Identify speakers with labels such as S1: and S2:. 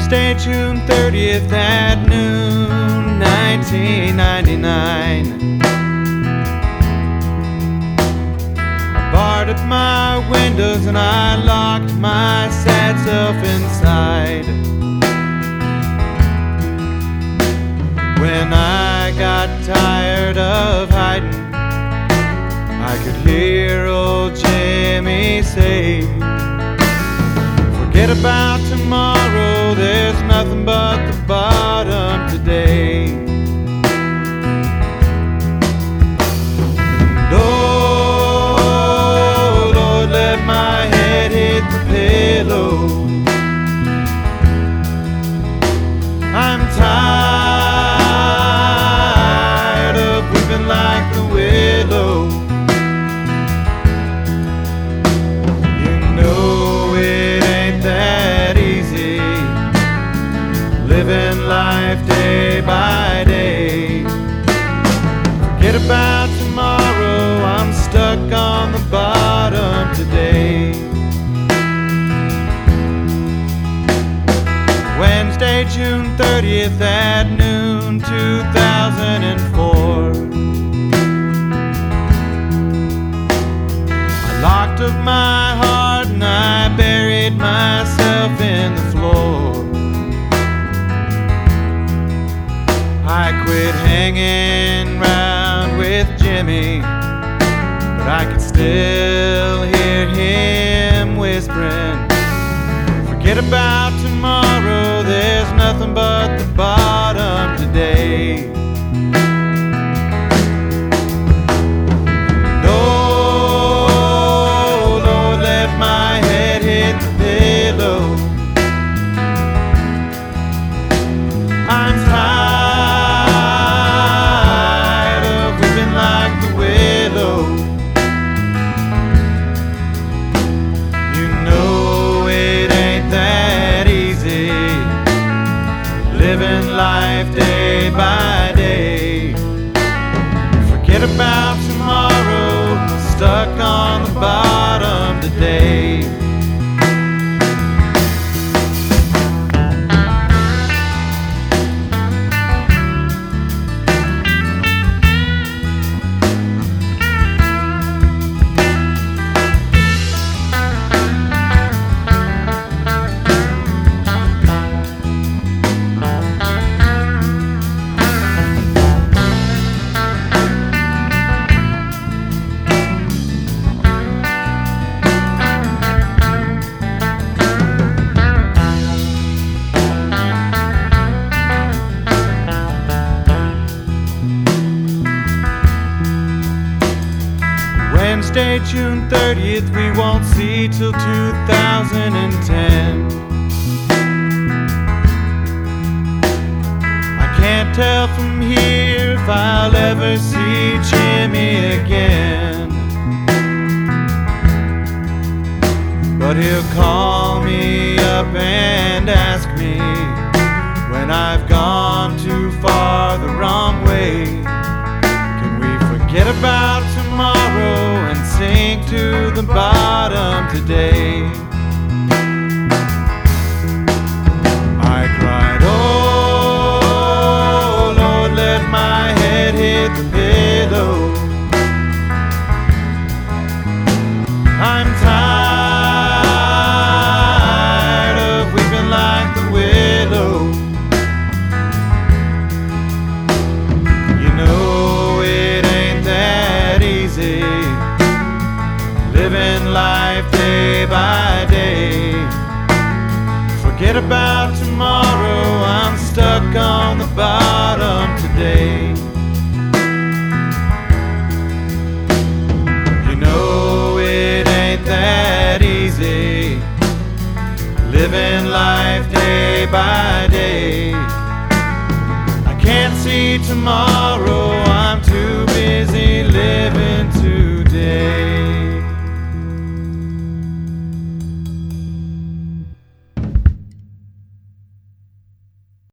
S1: Wednesday, June 30th at noon, 1999. I barred up my windows and I locked my sad self inside. When I got tired of hiding, I could hear old Jimmy say, forget about tomorrow, there's nothing but the bottom today. And oh, Lord, let my head hit the pillow. I'm tired of weeping like the willow. Living life day by day. Forget about tomorrow, I'm stuck on the bottom today. Wednesday, June 30th at noon, 2004. I locked up my heart and I buried myself in the floor. I quit hanging round with Jimmy, but I could still hear him whispering, forget about tomorrow, there's nothing but the bottom today. No, Lord, let my head hit the pillow. I'm tired of weeping like the willow. You know it ain't that easy, living life day by day. Forget about tomorrow, stuck on the bottom today. Wednesday, June 30th, we won't see till 2010. I can't tell from here if I'll ever see Jimmy again, but he'll call me up and ask me when I've gone too far the wrong way. Can we forget about tomorrow and sink to the bottom today? I cried, oh Lord, let my head hit the pillow. I'm tired of weeping like the willow. You know it ain't that easy, living life day by day. Forget about tomorrow, I'm stuck on the bottom today. You know it ain't that easy, living life day by day. I can't see tomorrow,